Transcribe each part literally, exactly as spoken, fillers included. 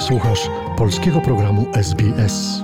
Słuchasz polskiego programu S B S.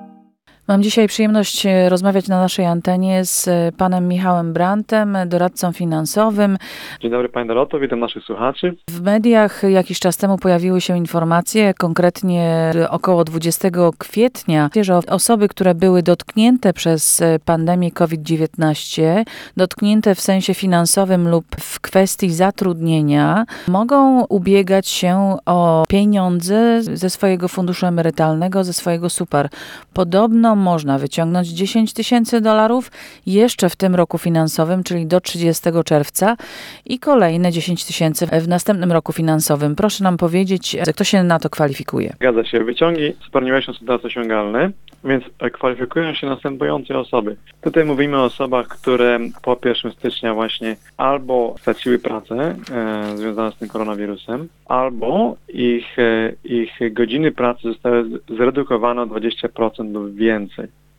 Mam dzisiaj przyjemność rozmawiać na naszej antenie z panem Michałem Brantem, doradcą finansowym. Dzień dobry Pani Doroto, witam naszych słuchaczy. W mediach jakiś czas temu pojawiły się informacje, konkretnie około dwudziestego kwietnia, że osoby, które były dotknięte przez pandemię COVID dziewiętnaście, dotknięte w sensie finansowym lub w kwestii zatrudnienia, mogą ubiegać się o pieniądze ze swojego funduszu emerytalnego, ze swojego super. Podobno można wyciągnąć dziesięć tysięcy dolarów jeszcze w tym roku finansowym, czyli do trzydziestego czerwca i kolejne dziesięć tysięcy w następnym roku finansowym. Proszę nam powiedzieć, kto się na to kwalifikuje. Zgadza się. Wyciągi superannuation są teraz osiągalne, więc kwalifikują się następujące osoby. Tutaj mówimy o osobach, które po pierwszego stycznia właśnie albo straciły pracę e, związane z tym koronawirusem, albo ich, e, ich godziny pracy zostały zredukowane o dwadzieścia procent lub więcej.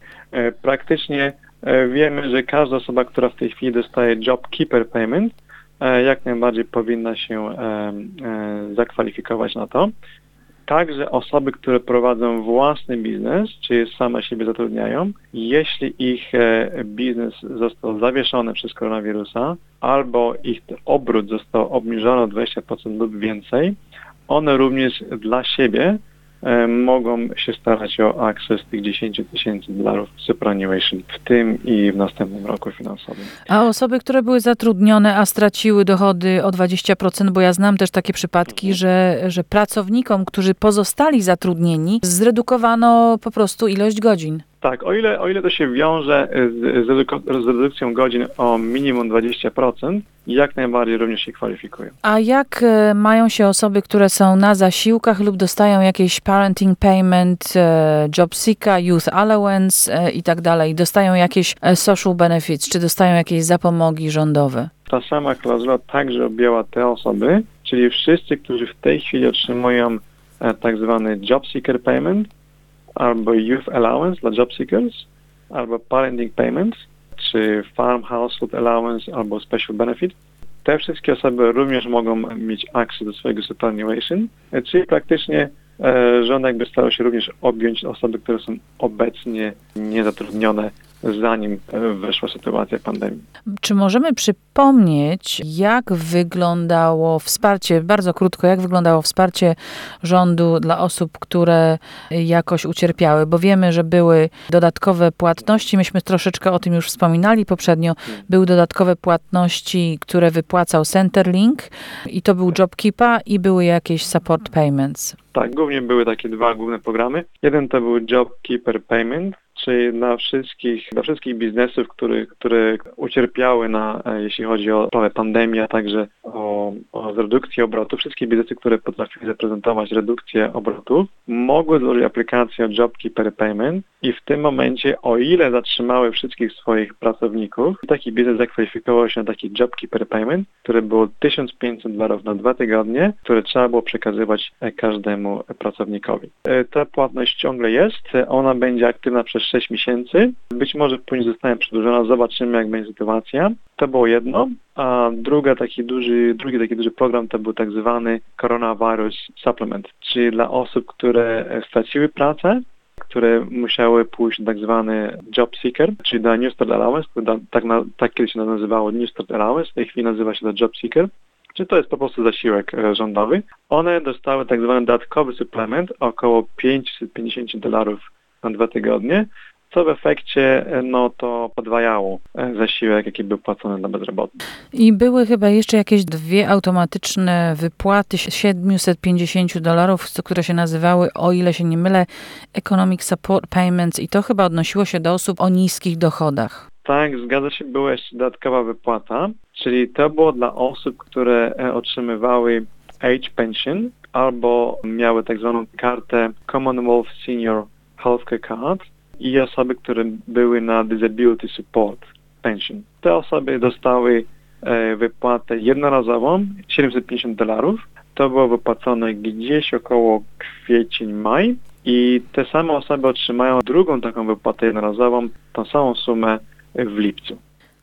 E, praktycznie e, wiemy, że każda osoba, która w tej chwili dostaje Job Keeper Payment, e, jak najbardziej powinna się e, e, zakwalifikować na to. Także osoby, które prowadzą własny biznes, czyli same siebie zatrudniają, jeśli ich e, biznes został zawieszony przez koronawirusa albo ich obrót został obniżony o dwadzieścia procent lub więcej, one również dla siebie e, mogą się starać o akces tych dziesięć tysięcy dolarów superannuation w tym i w następnym roku finansowym. A osoby, które były zatrudnione, a straciły dochody o dwadzieścia procent, bo ja znam też takie przypadki, że, że pracownikom, którzy pozostali zatrudnieni, zredukowano po prostu ilość godzin. Tak, o ile, o ile to się wiąże z, z, reduko- z redukcją godzin o minimum dwadzieścia procent, jak najbardziej również się kwalifikują. A jak e, mają się osoby, które są na zasiłkach lub dostają jakieś parenting payment, e, job seeker, youth allowance e, i tak dalej, dostają jakieś e, social benefits, czy dostają jakieś zapomogi rządowe? Ta sama klauzula także objęła te osoby, czyli wszyscy, którzy w tej chwili otrzymują e, tak zwany job seeker payment, albo youth allowance dla job seekers, albo parenting payments, czy farm household allowance, albo special benefit. Te wszystkie osoby również mogą mieć akces do swojego superannuation, czyli praktycznie e, rząd jakby starał się również objąć osoby, które są obecnie niezatrudnione, zanim weszła sytuacja pandemii. Czy możemy przypomnieć, jak wyglądało wsparcie, bardzo krótko, jak wyglądało wsparcie rządu dla osób, które jakoś ucierpiały? Bo wiemy, że były dodatkowe płatności, myśmy troszeczkę o tym już wspominali poprzednio, były dodatkowe płatności, które wypłacał Centrelink i to był JobKeeper i były jakieś support payments. Tak, głównie były takie dwa główne programy. Jeden to był Job Keeper Payment, czyli dla wszystkich, dla wszystkich biznesów, które, które ucierpiały na, jeśli chodzi o pandemię, a także o, o redukcję obrotu. Wszystkie biznesy, które potrafiły zaprezentować redukcję obrotów, mogły złożyć aplikację o Job Keeper Payment i w tym momencie, o ile zatrzymały wszystkich swoich pracowników, taki biznes zakwalifikował się na taki Job Keeper Payment, który było tysiąc pięćset dolarów na dwa tygodnie, które trzeba było przekazywać każdemu pracownikowi. Ta płatność ciągle jest, ona będzie aktywna przez sześć miesięcy. Być może później zostanie przedłużona, zobaczymy jak będzie sytuacja. To było jedno, a druga, taki duży, drugi taki duży program to był tak zwany Coronavirus Supplement, czyli dla osób, które straciły pracę, które musiały pójść na tak zwany Job Seeker, czyli na New Start Allowance, tak, na, tak kiedyś się nazywało New Start Allowance, w tej chwili nazywa się to Job Seeker. Czy to jest po prostu zasiłek e, rządowy. One dostały tak zwany dodatkowy suplement, około pięćset pięćdziesiąt dolarów na dwa tygodnie, co w efekcie no to podwajało e, zasiłek, jaki był płacony dla bezrobotnych. I były chyba jeszcze jakieś dwie automatyczne wypłaty siedemset pięćdziesiąt dolarów, które się nazywały, o ile się nie mylę, Economic Support Payments i to chyba odnosiło się do osób o niskich dochodach. Tak, zgadza się, była jeszcze dodatkowa wypłata, czyli to było dla osób, które otrzymywały age pension albo miały tak zwaną kartę Commonwealth Senior Healthcare Card i osoby, które były na Disability Support Pension. Te osoby dostały e, wypłatę jednorazową, siedemset pięćdziesiąt dolarów. To było wypłacone gdzieś około kwiecień-maj i te same osoby otrzymają drugą taką wypłatę jednorazową, tą samą sumę w lipcu.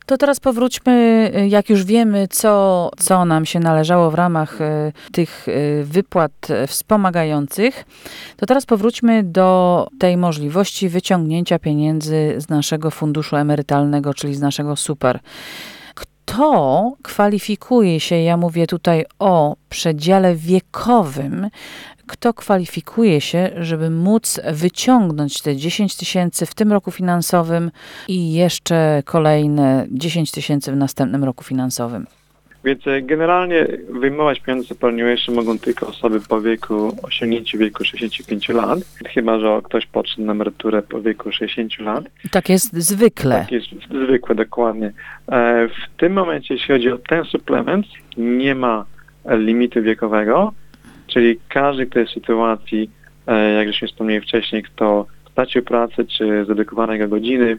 To teraz powróćmy, jak już wiemy, co, co nam się należało w ramach e, tych e, wypłat e, wspomagających, to teraz powróćmy do tej możliwości wyciągnięcia pieniędzy z naszego funduszu emerytalnego, czyli z naszego super. Kto kwalifikuje się, ja mówię tutaj o przedziale wiekowym, kto kwalifikuje się, żeby móc wyciągnąć te dziesięć tysięcy w tym roku finansowym i jeszcze kolejne dziesięć tysięcy w następnym roku finansowym? Więc e, generalnie wyjmować pieniądze superannuation mogą tylko osoby po wieku, osiągnięciu wieku sześćdziesięciu pięciu lat, chyba że ktoś podszedł na emeryturę po wieku sześćdziesięciu lat. Tak jest zwykle. Tak jest zwykłe, dokładnie. E, w tym momencie, jeśli chodzi o ten suplement, nie ma e, limitu wiekowego, czyli każdy, kto jest w sytuacji, e, jak żeśmy wspomnieli wcześniej, kto stracił pracę czy zredukowane jego godziny,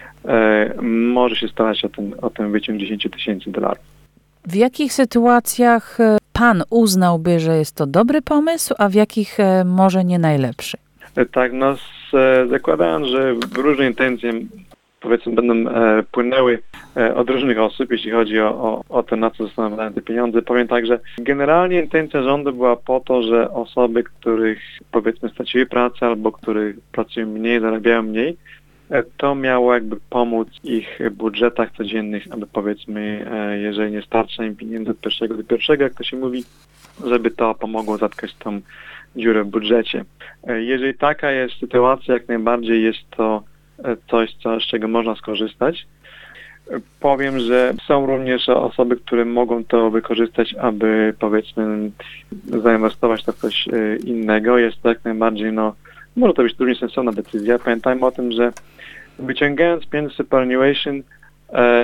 e, może się starać o ten, o ten wyciąg dziesięć tysięcy dolarów. W jakich sytuacjach pan uznałby, że jest to dobry pomysł, a w jakich e, może nie najlepszy? E, tak, no z, e, zakładając, że różne intencje powiedzmy będą e, płynęły e, od różnych osób, jeśli chodzi o, o, o to, na co zostaną wydane te pieniądze. Powiem tak, że generalnie intencja rządu była po to, że osoby, których powiedzmy straciły pracę albo których pracują mniej, zarabiają mniej, e, to miało jakby pomóc ich budżetach codziennych, aby powiedzmy, e, jeżeli nie starcza im pieniędzy od pierwszego do pierwszego, jak to się mówi, żeby to pomogło zatkać tą dziurę w budżecie. E, jeżeli taka jest sytuacja, jak najbardziej jest to coś, co, z czego można skorzystać. Powiem, że są również osoby, które mogą to wykorzystać, aby powiedzmy zainwestować to w coś innego. Jest to jak najbardziej, no, może to być równie sensowna decyzja. Pamiętajmy o tym, że wyciągając pieniądze superannuation, e,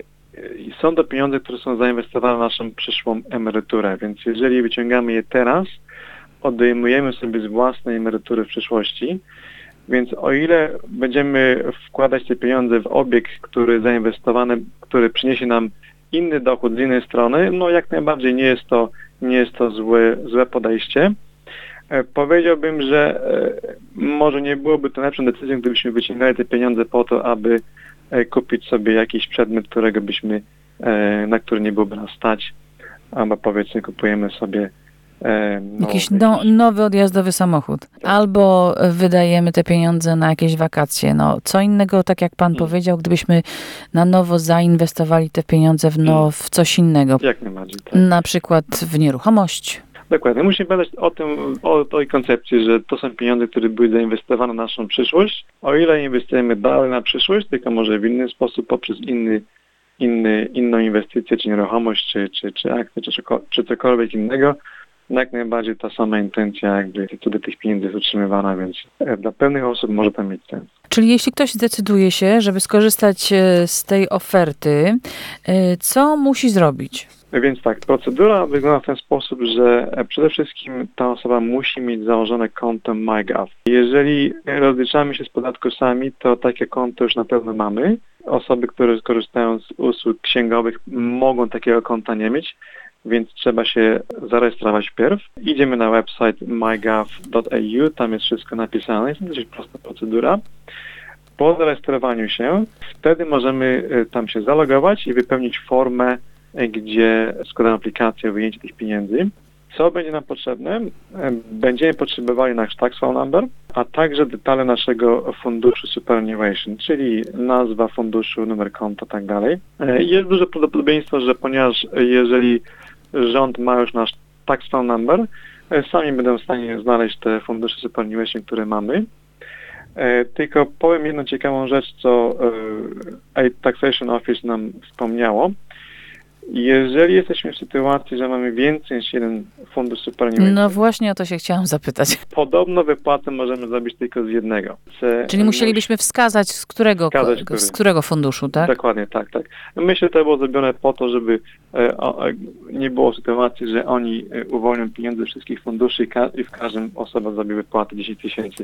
są to pieniądze, które są zainwestowane w naszą przyszłą emeryturę, więc jeżeli wyciągamy je teraz, odejmujemy sobie z własnej emerytury w przyszłości. Więc o ile będziemy wkładać te pieniądze w obieg, który zainwestowany, który przyniesie nam inny dochód z innej strony, no jak najbardziej nie jest to, nie jest to złe, złe podejście. E, powiedziałbym, że e, może nie byłoby to najlepszą decyzją, gdybyśmy wyciągali te pieniądze po to, aby e, kupić sobie jakiś przedmiot, którego byśmy, e, na który nie byłoby nas stać, albo powiedzmy kupujemy sobie No, jakiś no, nowy odjazdowy samochód. Albo wydajemy te pieniądze na jakieś wakacje. No, co innego, tak jak pan hmm. powiedział, gdybyśmy na nowo zainwestowali te pieniądze w, no, w coś innego. Jak najbardziej. Tak. Na przykład w nieruchomość. Dokładnie. Musimy pamiętać o tym, o tej koncepcji, że to są pieniądze, które były zainwestowane na naszą przyszłość. O ile inwestujemy dalej na przyszłość, tylko może w inny sposób, poprzez inny, inny, inną inwestycję, czy nieruchomość, czy, czy, czy akcje, czy, czy cokolwiek innego, jak najbardziej ta sama intencja, jakby wtedy tych pieniędzy jest utrzymywana, więc dla pewnych osób może to mieć sens. Czyli jeśli ktoś zdecyduje się, żeby skorzystać z tej oferty, co musi zrobić? Więc tak, procedura wygląda w ten sposób, że przede wszystkim ta osoba musi mieć założone konto MyGov. Jeżeli rozliczamy się z podatkusami, to takie konto już na pewno mamy. Osoby, które korzystają z usług księgowych, mogą takiego konta nie mieć, więc trzeba się zarejestrować wpierw. Idziemy na website my gov dot a u, tam jest wszystko napisane, jest dość prosta procedura. Po zarejestrowaniu się, wtedy możemy tam się zalogować i wypełnić formę, gdzie składamy aplikację o wyjęcie tych pieniędzy. Co będzie nam potrzebne? Będziemy potrzebowali nasz tax file number, a także detale naszego funduszu superannuation, czyli nazwa funduszu, numer konta, tak dalej. Jest duże prawdopodobieństwo, że ponieważ jeżeli rząd ma już nasz tax file number, sami będą w stanie znaleźć te fundusze superannuation, które mamy. Tylko powiem jedną ciekawą rzecz, co Taxation Office nam wspomniało. Jeżeli jesteśmy w sytuacji, że mamy więcej niż jeden fundusz superannuation... No właśnie o to się chciałam zapytać. Podobno wypłatę możemy zrobić tylko z jednego. Czyli musielibyśmy wskazać, z którego, wskazać, z którego funduszu, tak? Dokładnie, tak, tak. Myślę, że to było zrobione po to, żeby e, o, e, nie było sytuacji, że oni e, uwolnią pieniądze z wszystkich funduszy i, ka- i w każdym osoba zrobi wypłatę dziesięć tysięcy.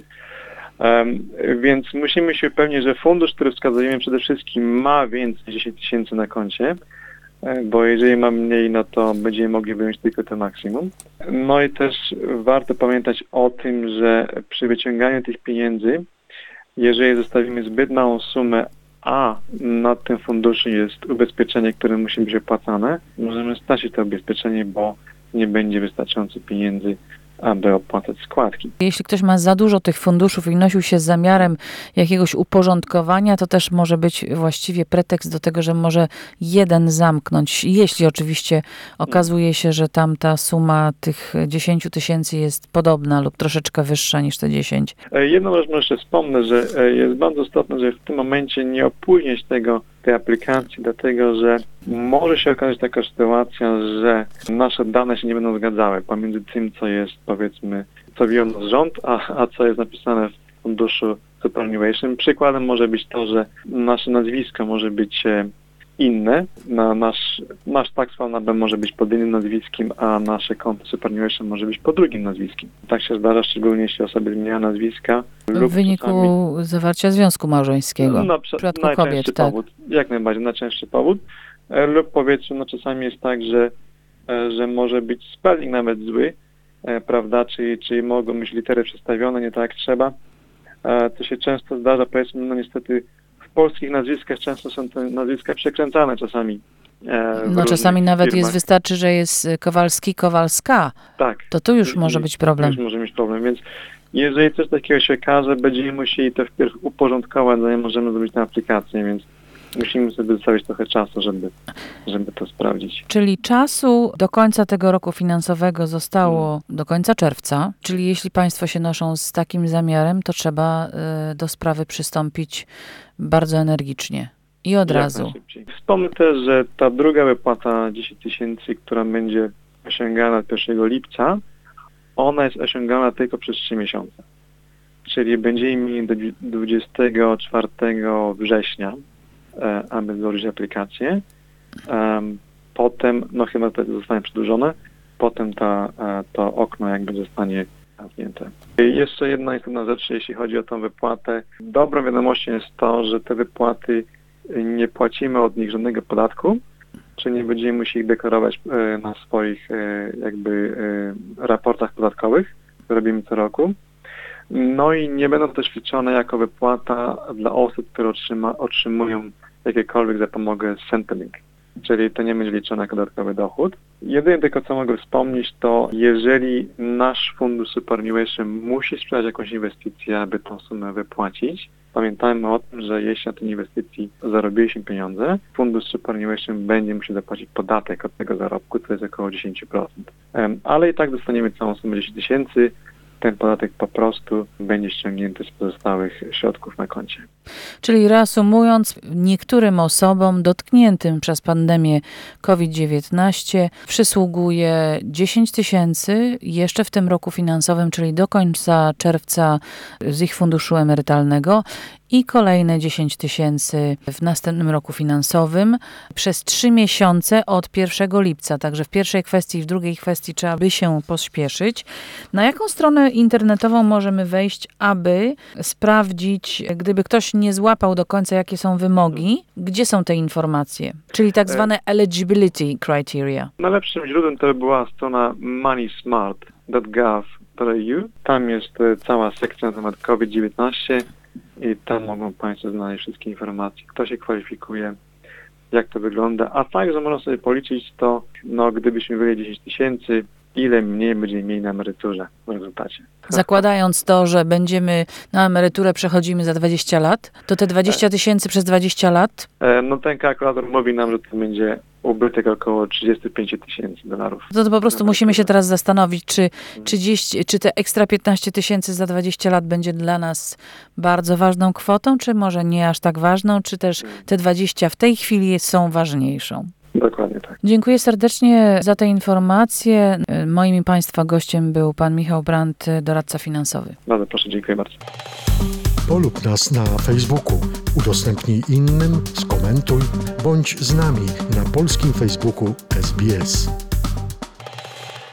Um, więc musimy się upewnić, że fundusz, który wskazujemy przede wszystkim ma więcej niż dziesięć tysięcy na koncie, bo jeżeli ma mniej, no to będziemy mogli wyjąć tylko to maksimum. No i też warto pamiętać o tym, że przy wyciąganiu tych pieniędzy, jeżeli zostawimy zbyt małą sumę, a na tym funduszu jest ubezpieczenie, które musi być opłacane, możemy stracić to ubezpieczenie, bo nie będzie wystarczająco pieniędzy, aby opłacać składki. Jeśli ktoś ma za dużo tych funduszów i nosił się z zamiarem jakiegoś uporządkowania, to też może być właściwie pretekst do tego, że może jeden zamknąć, jeśli oczywiście okazuje się, że tam ta suma tych dziesięć tysięcy jest podobna lub troszeczkę wyższa niż te dziesięć. Jedną rzecz może jeszcze wspomnę, że jest bardzo istotne, że w tym momencie nie opóźnić tego, tej aplikacji, dlatego że może się okazać taka sytuacja, że nasze dane się nie będą zgadzały pomiędzy tym, co jest, powiedzmy, co wziął nas rząd, a, a co jest napisane w funduszu Superannuation. Przykładem może być to, że nasze nazwisko może być inne, na nasz, nasz tax file number może być pod innym nazwiskiem, a nasze konto Superannuation może być pod drugim nazwiskiem. Tak się zdarza, szczególnie jeśli osoby zmieniają nazwiska. W wyniku czasami zawarcia związku małżeńskiego. No, w przypadku najczęstszy kobiet, tak. powód, jak najbardziej najczęstszy powód. E, lub powiedzmy, no czasami jest tak, że, e, że może być spelling nawet zły, e, prawda, czyli, czyli mogą być litery przestawione nie tak jak trzeba. E, to się często zdarza, powiedzmy, no niestety w polskich nazwiskach często są te nazwiska przekręcane czasami. E, no czasami nawet firmach. jest, wystarczy, że jest Kowalski, Kowalska. Tak. To tu już I, może być problem. Już może mieć problem, więc jeżeli coś takiego się okaże, będziemy musieli to wpierw uporządkować, zanim możemy zrobić tę aplikację, więc musimy sobie zostawić trochę czasu, żeby, żeby to sprawdzić. Czyli czasu do końca tego roku finansowego zostało hmm. do końca czerwca, czyli jeśli Państwo się noszą z takim zamiarem, to trzeba y, do sprawy przystąpić bardzo energicznie i od Jak razu. najszybciej. Wspomnę też, że ta druga wypłata dziesięć tysięcy, która będzie osiągana pierwszego lipca, ona jest osiągana tylko przez trzy miesiące. Czyli będziemy mieli do dwudziestego czwartego września, e, aby złożyć aplikację. Um, potem, no chyba to zostanie przedłużone, potem ta, e, to okno jakby zostanie zamknięte. I jeszcze jedna istotna rzecz, jeśli chodzi o tę wypłatę. Dobrą wiadomością jest to, że te wypłaty nie płacimy od nich żadnego podatku, czyli nie będziemy musieli deklarować e, na swoich e, jakby e, raportach podatkowych, które robimy co roku. No i nie będą też liczone jako wypłata dla osób, które otrzyma, otrzymują jakiekolwiek zapomogę z Centrelink, czyli to nie będzie liczone jako dodatkowy dochód. Jedyne tylko co mogę wspomnieć, to jeżeli nasz fundusz Superannuation musi sprzedać jakąś inwestycję, aby tą sumę wypłacić, pamiętajmy o tym, że jeśli na tej inwestycji zarobiliśmy pieniądze, fundusz Superannuation będzie musiał zapłacić podatek od tego zarobku, to jest około dziesięć procent. Ale i tak dostaniemy całą sumę dziesięć tysięcy, ten podatek po prostu będzie ściągnięty z pozostałych środków na koncie. Czyli reasumując, niektórym osobom dotkniętym przez pandemię kowid dziewiętnaście przysługuje dziesięć tysięcy jeszcze w tym roku finansowym, czyli do końca czerwca z ich funduszu emerytalnego i kolejne dziesięć tysięcy w następnym roku finansowym przez trzy miesiące od pierwszego lipca. Także w pierwszej kwestii i w drugiej kwestii trzeba by się pośpieszyć. Na jaką stronę internetową możemy wejść, aby sprawdzić, gdyby ktoś nie złapał do końca, jakie są wymogi, gdzie są te informacje? Czyli tak zwane eligibility criteria. Najlepszym źródłem to była strona money smart dot gov dot a u. Tam jest cała sekcja na temat kowid dziewiętnaście i tam mogą Państwo znaleźć wszystkie informacje, kto się kwalifikuje, jak to wygląda. A także można sobie policzyć to, no gdybyśmy wyjęli dziesięć tysięcy, ile mniej będziemy mieli na emeryturze w rezultacie. Zakładając to, że będziemy na emeryturę przechodzimy za dwadzieścia lat, to te dwadzieścia tysięcy przez dwadzieścia lat? No ten kalkulator mówi nam, że to będzie ubytek około trzydzieści pięć tysięcy dolarów. To, to po prostu musimy się teraz zastanowić, czy, trzydzieści, czy te ekstra piętnaście tysięcy za dwadzieścia lat będzie dla nas bardzo ważną kwotą, czy może nie aż tak ważną, czy też te dwadzieścia w tej chwili są ważniejszą. Dokładnie tak. Dziękuję serdecznie za te informacje. Moim i Państwa gościem był pan Michał Brandt, doradca finansowy. Bardzo proszę, dziękuję bardzo. Polub nas na Facebooku, udostępnij innym, skomentuj, bądź z nami na polskim Facebooku S B S.